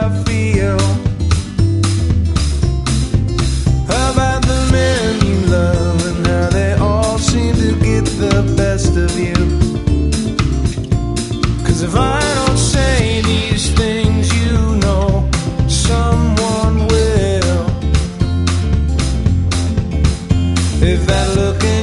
I feel about the men you love and how they all seem to get the best of you. 'Cause if I don't say these things, you know someone will. If that look